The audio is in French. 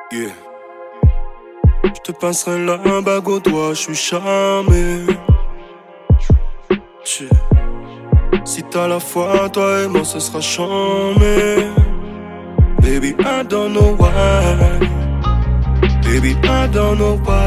Yeah. Je te passerai la bague au doigt, je suis charmé. Si t'as la foi, toi et moi ce sera charmé. Baby, I don't know why. Baby, I don't know why.